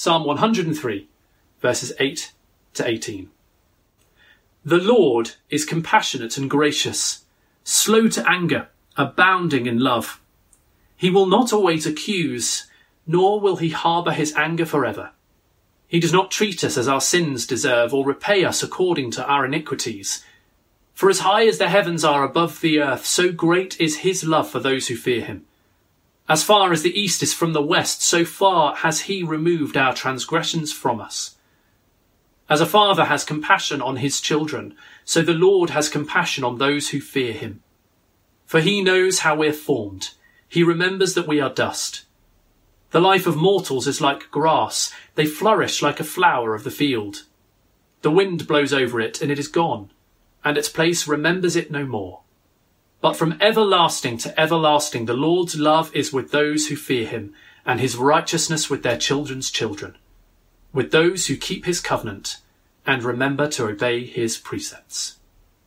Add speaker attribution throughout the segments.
Speaker 1: Psalm 103, verses 8 to 18. The Lord is compassionate and gracious, slow to anger, abounding in love. He will not always accuse, nor will he harbour his anger forever. He does not treat us as our sins deserve, or repay us according to our iniquities. For as high as the heavens are above the earth, so great is his love for those who fear him. As far as the east is from the west, so far has he removed our transgressions from us. As a father has compassion on his children, so the Lord has compassion on those who fear him. For he knows how we're formed. He remembers that we are dust. The life of mortals is like grass. They flourish like a flower of the field. The wind blows over it, and it is gone, and its place remembers it no more. But from everlasting to everlasting, the Lord's love is with those who fear him, and his righteousness with their children's children, with those who keep his covenant and remember to obey his precepts.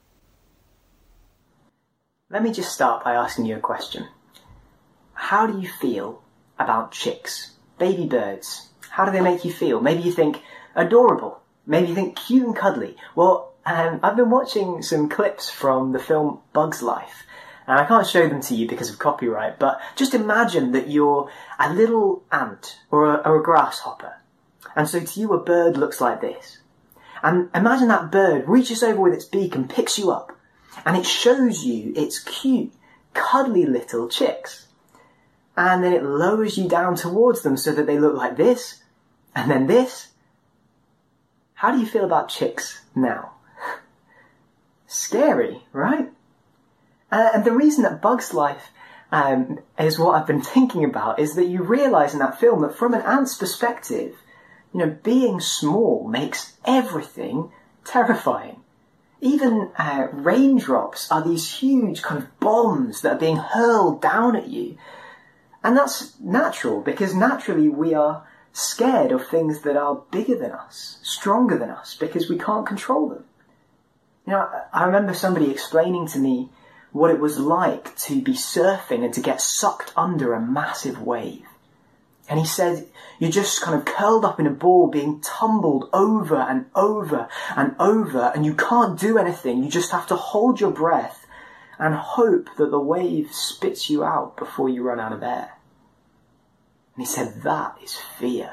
Speaker 2: Let me just start by asking you a question. How do you feel about chicks, baby birds? How do they make you feel? Maybe you think adorable. Maybe you think cute and cuddly. Well, I've been watching some clips from the film Bug's Life. And I can't show them to you because of copyright, but just imagine that you're a little ant or a grasshopper. And so to you, a bird looks like this. And imagine that bird reaches over with its beak and picks you up. And it shows you its cute, cuddly little chicks. And then it lowers you down towards them so that they look like this, and then this. How do you feel about chicks now? Scary, right? And the reason that Bug's Life is what I've been thinking about is that you realise in that film that from an ant's perspective, being small makes everything terrifying. Even raindrops are these huge kind of bombs that are being hurled down at you. And that's natural, because naturally we are scared of things that are bigger than us, stronger than us, because we can't control them. I remember somebody explaining to me what it was like to be surfing and to get sucked under a massive wave. And he said, you're just kind of curled up in a ball being tumbled over and over and over, and you can't do anything. You just have to hold your breath and hope that the wave spits you out before you run out of air. And he said, that is fear.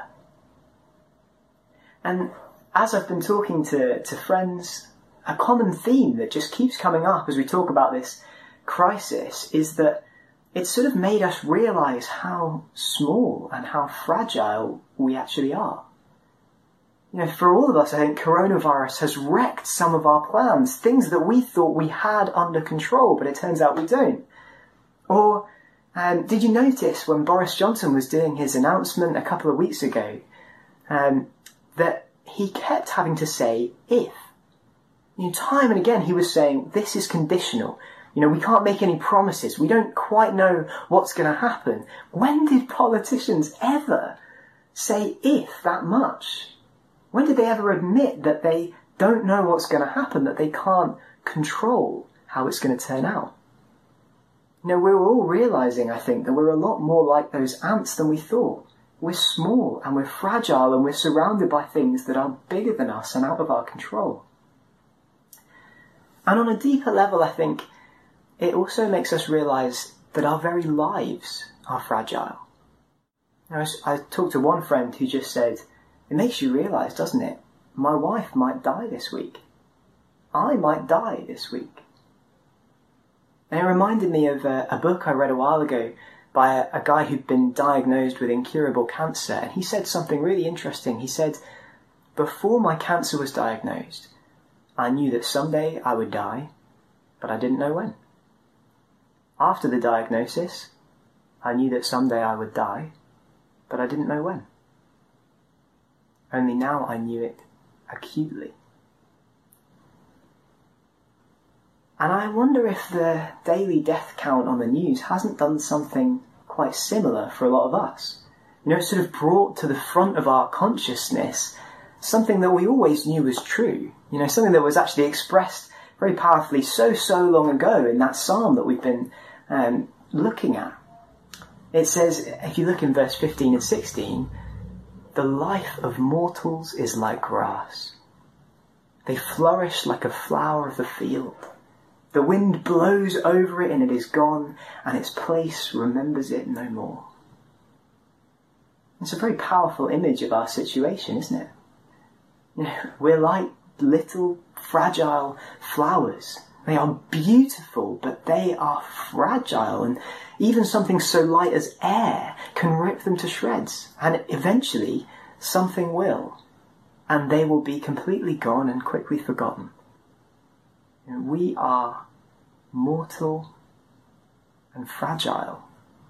Speaker 2: And as I've been talking to friends, a common theme that just keeps coming up as we talk about this crisis is that it's sort of made us realise how small and how fragile we actually are. For all of us, I think coronavirus has wrecked some of our plans, things that we thought we had under control, but it turns out we don't. Or did you notice when Boris Johnson was doing his announcement a couple of weeks ago that he kept having to say if? Time and again he was saying this is conditional. We can't make any promises. We don't quite know what's going to happen. When did politicians ever say if that much? When did they ever admit that they don't know what's going to happen, that they can't control how it's going to turn out? We're all realising, I think, that we're a lot more like those ants than we thought. We're small and we're fragile and we're surrounded by things that are bigger than us and out of our control. And on a deeper level, I think, it also makes us realise that our very lives are fragile. I talked to one friend who just said, it makes you realise, doesn't it? My wife might die this week. I might die this week. And it reminded me of a book I read a while ago by a guy who'd been diagnosed with incurable cancer. And he said something really interesting. He said, before my cancer was diagnosed, I knew that someday I would die, but I didn't know when. After the diagnosis, I knew that someday I would die, but I didn't know when. Only now I knew it acutely. And I wonder if the daily death count on the news hasn't done something quite similar for a lot of us. It sort of brought to the front of our consciousness something that we always knew was true. Something that was actually expressed very powerfully so long ago in that psalm that we've been looking at. It says, if you look in verse 15 and 16, The life of mortals is like grass. They flourish like a flower of the field. The wind blows over it and it is gone, and its place remembers it no more. It's a very powerful image of our situation, isn't it? We're like little fragile flowers. They are beautiful, but they are fragile, and even something so light as air can rip them to shreds, and eventually something will, and they will be completely gone and quickly forgotten. We are mortal and fragile.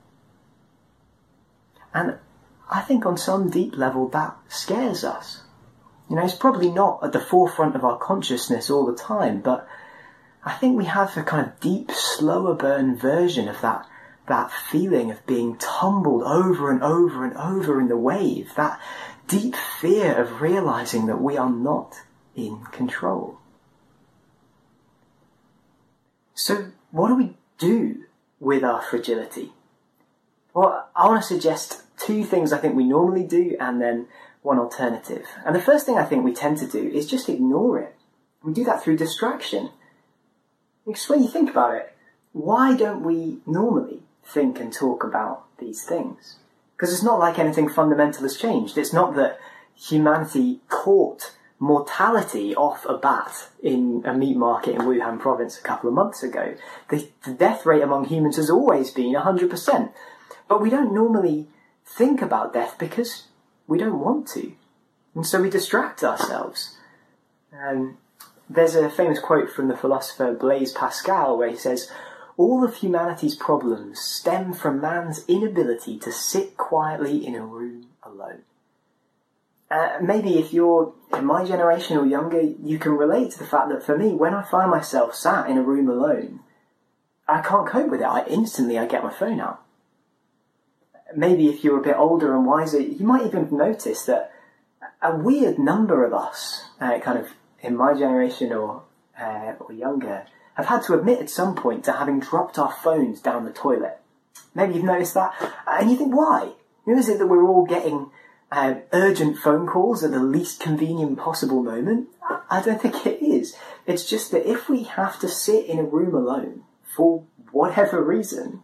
Speaker 2: And I think on some deep level that scares us. It's probably not at the forefront of our consciousness all the time, but I think we have a kind of deep, slower burn version of that feeling of being tumbled over and over and over in the wave, that deep fear of realizing that we are not in control. So what do we do with our fragility? Well, I want to suggest two things I think we normally do and then one alternative. And the first thing I think we tend to do is just ignore it. We do that through distraction. Because when you think about it, why don't we normally think and talk about these things? Because it's not like anything fundamental has changed. It's not that humanity caught mortality off a bat in a meat market in Wuhan province a couple of months ago. The death rate among humans has always been 100%. But we don't normally think about death because we don't want to. And so we distract ourselves. There's a famous quote from the philosopher Blaise Pascal where he says, "All of humanity's problems stem from man's inability to sit quietly in a room alone." Maybe if you're in my generation or younger, you can relate to the fact that for me, when I find myself sat in a room alone, I can't cope with it. I get my phone out. Maybe if you're a bit older and wiser, you might even notice that a weird number of us, kind of in my generation or younger, have had to admit at some point to having dropped our phones down the toilet. Maybe you've noticed that, and you think, why? Is it that we're all getting urgent phone calls at the least convenient possible moment? I don't think it is. It's just that if we have to sit in a room alone for whatever reason,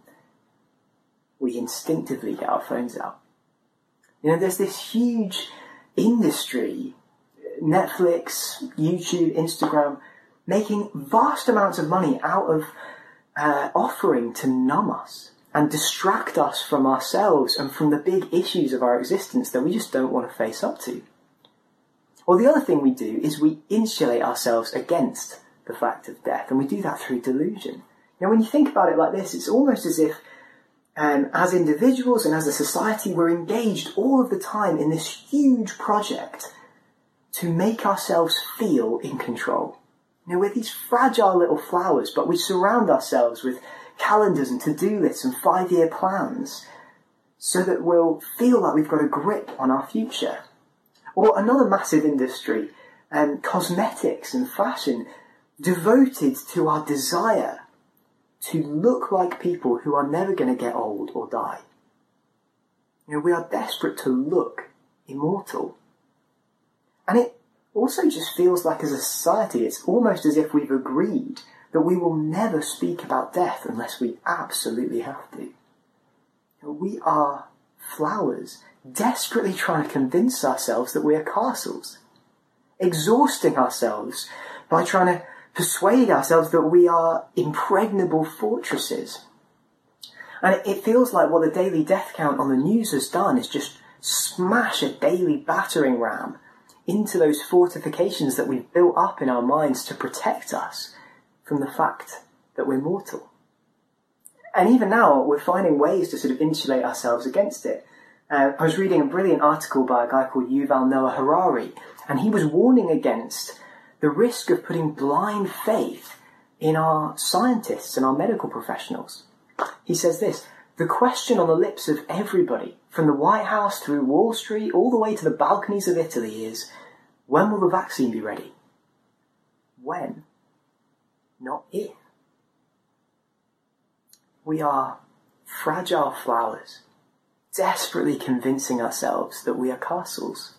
Speaker 2: we instinctively get our phones out. There's this huge industry, Netflix, YouTube, Instagram, making vast amounts of money out of offering to numb us and distract us from ourselves and from the big issues of our existence that we just don't want to face up to. Well, the other thing we do is we insulate ourselves against the fact of death, and we do that through delusion. When you think about it like this, it's almost as if as individuals and as a society, we're engaged all of the time in this huge project to make ourselves feel in control. We're these fragile little flowers, but we surround ourselves with calendars and to-do lists and 5-year plans so that we'll feel like we've got a grip on our future. Or another massive industry, cosmetics and fashion, devoted to our desire to look like people who are never going to get old or die. We are desperate to look immortal. And it also just feels like as a society, it's almost as if we've agreed that we will never speak about death unless we absolutely have to. We are flowers, desperately trying to convince ourselves that we are castles, exhausting ourselves by trying to persuade ourselves that we are impregnable fortresses. And it feels like what the daily death count on the news has done is just smash a daily battering ram into those fortifications that we've built up in our minds to protect us from the fact that we're mortal. And even now, we're finding ways to sort of insulate ourselves against it. I was reading a brilliant article by a guy called Yuval Noah Harari, and he was warning against the risk of putting blind faith in our scientists and our medical professionals. He says this: the question on the lips of everybody, from the White House through Wall Street, all the way to the balconies of Italy is, when will the vaccine be ready? When? Not if. We are fragile flowers, desperately convincing ourselves that we are castles.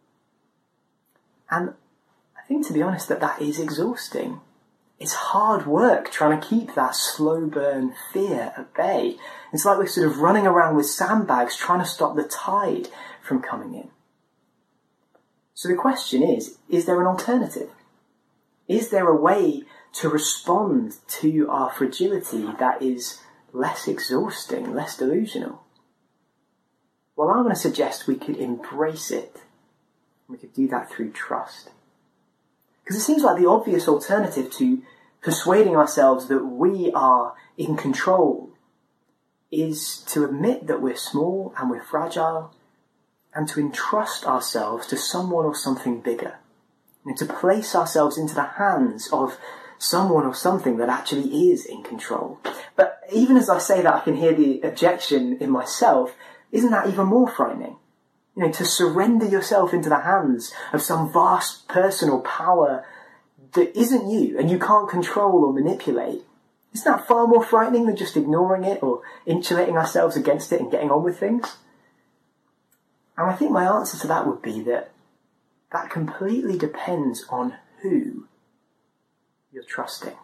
Speaker 2: And I think, to be honest, that is exhausting. It's hard work trying to keep that slow burn fear at bay. It's like we're sort of running around with sandbags trying to stop the tide from coming in. So the question is there an alternative? Is there a way to respond to our fragility that is less exhausting, less delusional? Well, I want to suggest we could embrace it. We could do that through trust. Because it seems like the obvious alternative to persuading ourselves that we are in control is to admit that we're small and we're fragile, and to entrust ourselves to someone or something bigger. And to place ourselves into the hands of someone or something that actually is in control. But even as I say that, I can hear the objection in myself. Isn't that even more frightening? To surrender yourself into the hands of some vast personal power that isn't you and you can't control or manipulate. Isn't that far more frightening than just ignoring it or insulating ourselves against it and getting on with things? And I think my answer to that would be that completely depends on who you're trusting.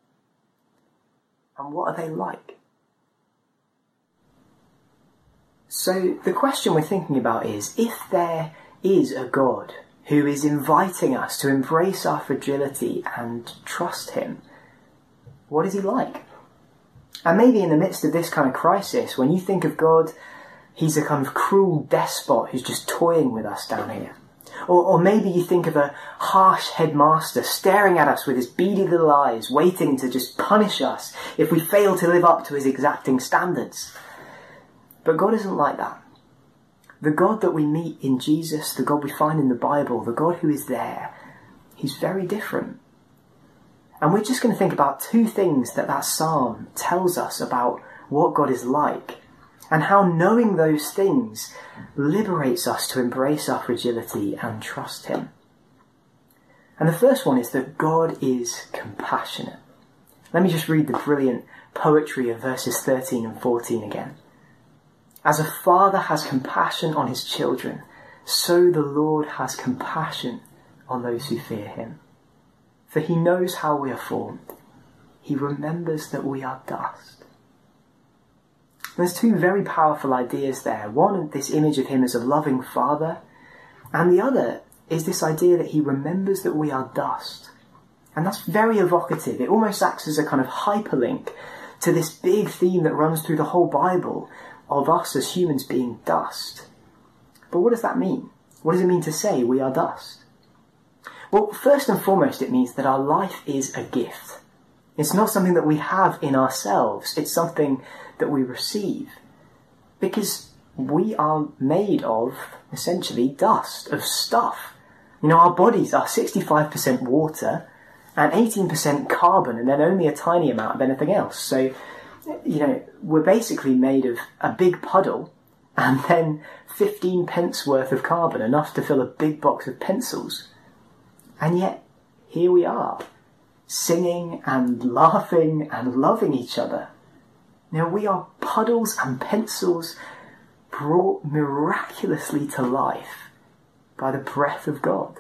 Speaker 2: And what are they like? So the question we're thinking about is, if there is a God who is inviting us to embrace our fragility and trust him, what is he like? And maybe in the midst of this kind of crisis, when you think of God, he's a kind of cruel despot who's just toying with us down here. Or maybe you think of a harsh headmaster staring at us with his beady little eyes, waiting to just punish us if we fail to live up to his exacting standards. But God isn't like that. The God that we meet in Jesus, the God we find in the Bible, the God who is there, he's very different. And we're just going to think about two things that psalm tells us about what God is like, and how knowing those things liberates us to embrace our fragility and trust him. And the first one is that God is compassionate. Let me just read the brilliant poetry of verses 13 and 14 again. As a father has compassion on his children, so the Lord has compassion on those who fear him. For he knows how we are formed. He remembers that we are dust. There's two very powerful ideas there. One, this image of him as a loving father, and the other is this idea that he remembers that we are dust. And that's very evocative. It almost acts as a kind of hyperlink to this big theme that runs through the whole Bible of us as humans being dust. But what does that mean? What does it mean to say we are dust? Well, first and foremost, it means that our life is a gift. It's not something that we have in ourselves. It's something that we receive. Because we are made of, essentially, dust, of stuff. Our bodies are 65% water and 18% carbon, and then only a tiny amount of anything else. So, we're basically made of a big puddle and then 15 pence worth of carbon, enough to fill a big box of pencils. And yet, here we are, singing and laughing and loving each other. We are puddles and pencils brought miraculously to life by the breath of God.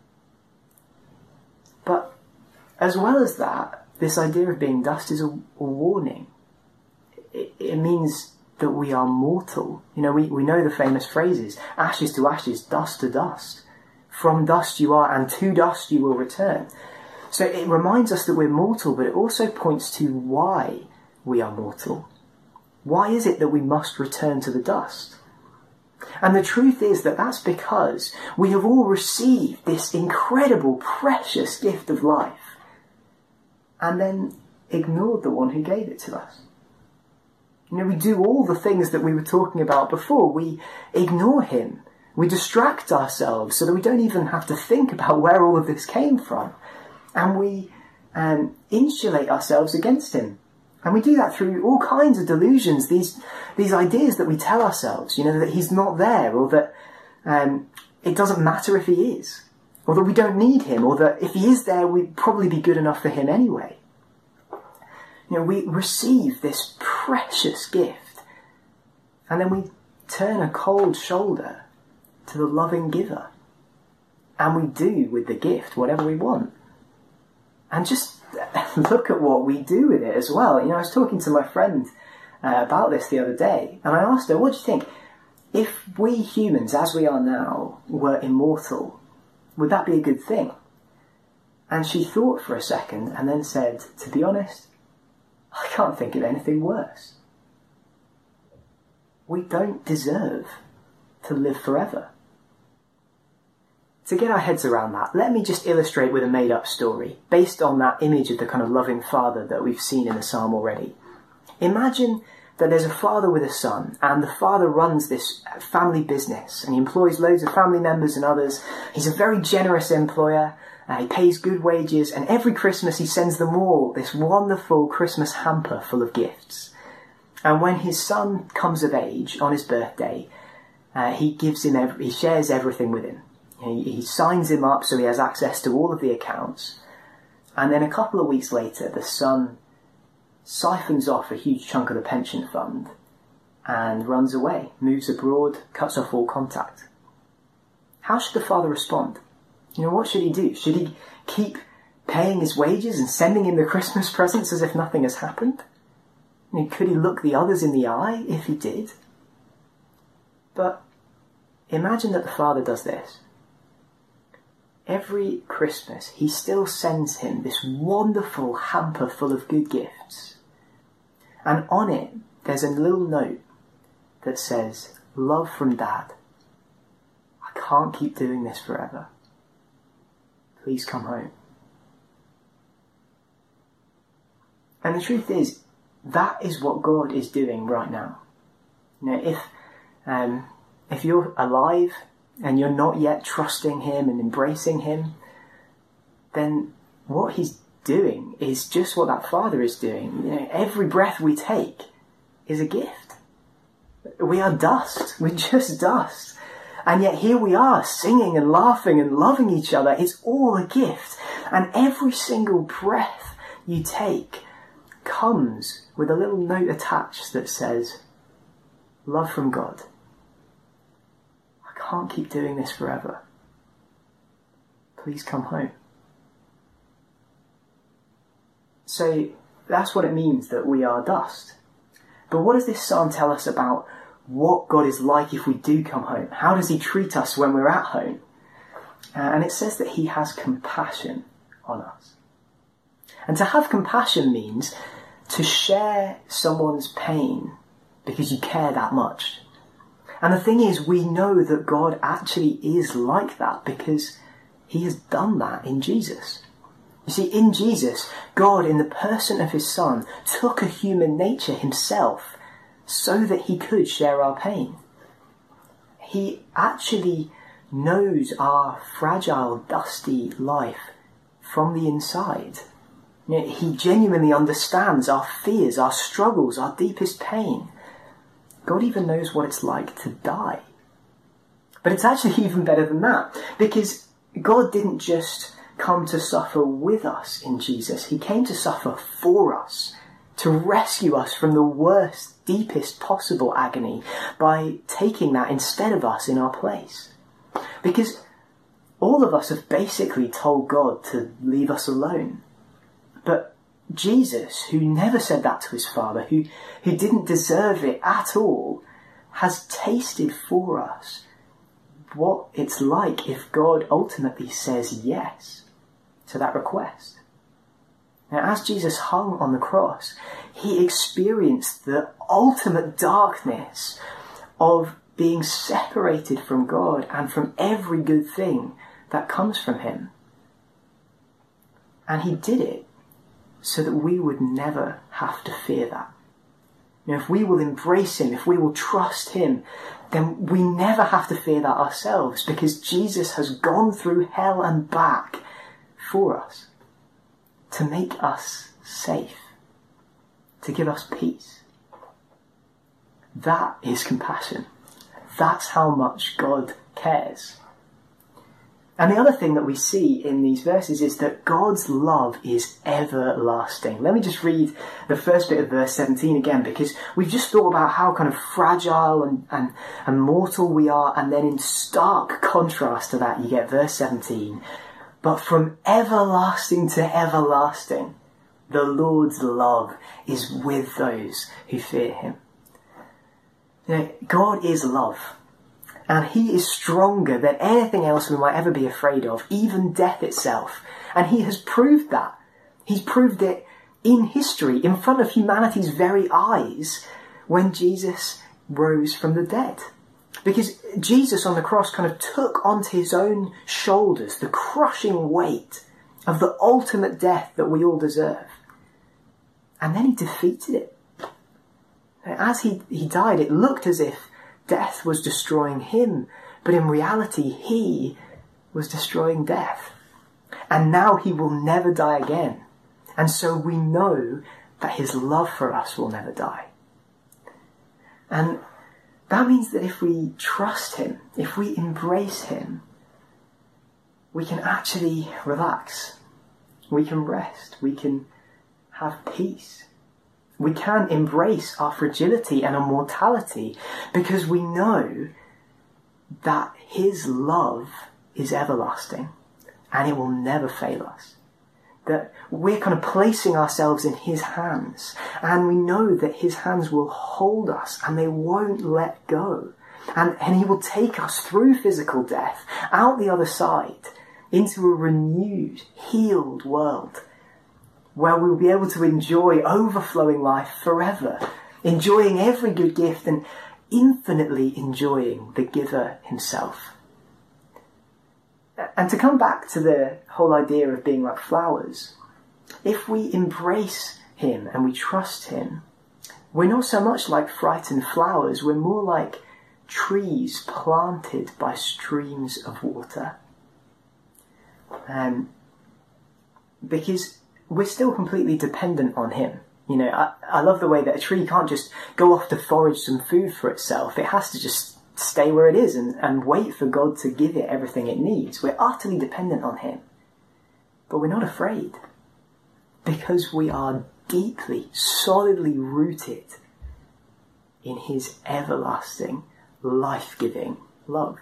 Speaker 2: But as well as that, this idea of being dust is a warning. It means that we are mortal. We know the famous phrases, ashes to ashes, dust to dust. From dust you are, and to dust you will return. So it reminds us that we're mortal, but it also points to why we are mortal. Why is it that we must return to the dust? And the truth is that that's because we have all received this incredible, precious gift of life, and then ignored the one who gave it to us. We do all the things that we were talking about before. We ignore him. We distract ourselves so that we don't even have to think about where all of this came from. And we insulate ourselves against him. And we do that through all kinds of delusions, these ideas that we tell ourselves, that he's not there, or that it doesn't matter if he is, or that we don't need him, or that if he is there, we'd probably be good enough for him anyway. We receive this precious gift, and then we turn a cold shoulder to the loving giver. And we do with the gift whatever we want. And just look at what we do with it as well. I was talking to my friend about this the other day, and I asked her, what do you think? If we humans, as we are now, were immortal, would that be a good thing? And she thought for a second and then said, to be honest, I can't think of anything worse. We don't deserve to live forever. To get our heads around that, let me just illustrate with a made-up story, based on that image of the kind of loving father that we've seen in the psalm already. Imagine that there's a father with a son, and the father runs this family business, and he employs loads of family members and others. He's a very generous employer, he pays good wages, and every Christmas he sends them all this wonderful Christmas hamper full of gifts. And when his son comes of age on his birthday, he shares everything with him. He signs him up so he has access to all of the accounts. And then a couple of weeks later, the son siphons off a huge chunk of the pension fund and runs away, moves abroad, cuts off all contact. How should the father respond? What should he do? Should he keep paying his wages and sending him the Christmas presents as if nothing has happened? Could he look the others in the eye if he did? But imagine that the father does this. Every Christmas, he still sends him this wonderful hamper full of good gifts. And on it, there's a little note that says, "Love from Dad. I can't keep doing this forever. Please come home." And the truth is, that is what God is doing right now. If you're alive and you're not yet trusting him and embracing him, then what he's doing is just what that father is doing. Every breath we take is a gift. We are dust. We're just dust. And yet here we are singing and laughing and loving each other. It's all a gift. And every single breath you take comes with a little note attached that says, "Love from God. I can't keep doing this forever. Please come home." So that's what it means that we are dust. But what does this psalm tell us about what God is like if we do come home? How does he treat us when we're at home? And it says that he has compassion on us. And to have compassion means to share someone's pain because you care that much. And the thing is, we know that God actually is like that because he has done that in Jesus. You see, in Jesus, God, in the person of his Son, took a human nature himself so that he could share our pain. He actually knows our fragile, dusty life from the inside. He genuinely understands our fears, our struggles, our deepest pain. God even knows what it's like to die. But it's actually even better than that, because God didn't just come to suffer with us in Jesus. He came to suffer for us, to rescue us from the worst, deepest possible agony by taking that instead of us in our place. Because all of us have basically told God to leave us alone. But Jesus, who never said that to his Father, who didn't deserve it at all, has tasted for us what it's like if God ultimately says yes to that request. Now, as Jesus hung on the cross, he experienced the ultimate darkness of being separated from God and from every good thing that comes from him. And he did it so that we would never have to fear that. If we will embrace him, if we will trust him, then we never have to fear that ourselves, because Jesus has gone through hell and back for us to make us safe, to give us peace. That is compassion. That's how much God cares. And the other thing that we see in these verses is that God's love is everlasting. Let me just read the first bit of verse 17 again, because we've just thought about how kind of fragile and mortal we are, and then in stark contrast to that you get verse 17. But from everlasting to everlasting, the Lord's love is with those who fear him. You know, God is love. And he is stronger than anything else we might ever be afraid of, even death itself. And he has proved that. He's proved it in history, in front of humanity's very eyes, when Jesus rose from the dead. Because Jesus on the cross kind of took onto his own shoulders the crushing weight of the ultimate death that we all deserve. And then he defeated it. As he died, it looked as if death was destroying him, but in reality he was destroying death. And now he will never die again. And so we know that his love for us will never die. And that means that if we trust him, if we embrace him, we can actually relax. We can rest. We can have peace. We can embrace our fragility and our mortality because we know that his love is everlasting and it will never fail us. That we're kind of placing ourselves in his hands, and we know that his hands will hold us and they won't let go. And he will take us through physical death, out the other side, into a renewed, healed world, where we'll be able to enjoy overflowing life forever, enjoying every good gift and infinitely enjoying the giver himself. And to come back to the whole idea of being like flowers, if we embrace him and we trust him, we're not so much like frightened flowers, we're more like trees planted by streams of water. Because we're still completely dependent on him. You know, I love the way that a tree can't just go off to forage some food for itself. It has to just stay where it is and wait for God to give it everything it needs. We're utterly dependent on him. But we're not afraid, because we are deeply, solidly rooted in his everlasting, life-giving love.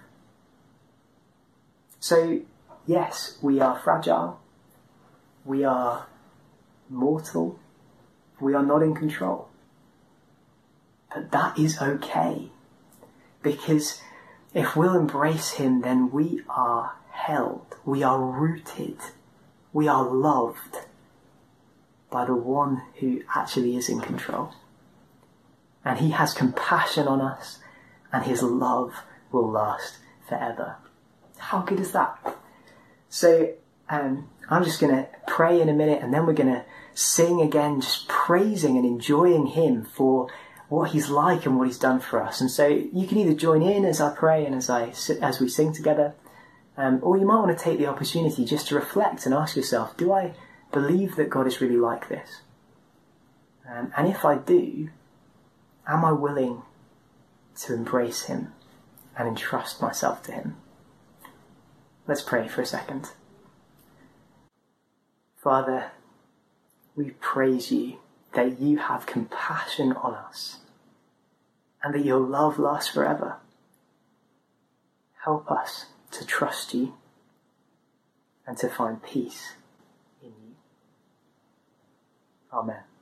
Speaker 2: So, yes, we are fragile. We are mortal. We are not in control. But that is okay. Because if we'll embrace him, then we are held. We are rooted. We are loved by the one who actually is in control. And he has compassion on us, and his love will last forever. How good is that? So, I'm just going to pray in a minute, and then we're going to sing again, just praising and enjoying him for what he's like and what he's done for us. And so you can either join in as I pray and as we sing together, or you might want to take the opportunity just to reflect and ask yourself, do I believe that God is really like this? And if I do, am I willing to embrace him and entrust myself to him? Let's pray for a second. Father, we praise you that you have compassion on us and that your love lasts forever. Help us to trust you and to find peace in you. Amen.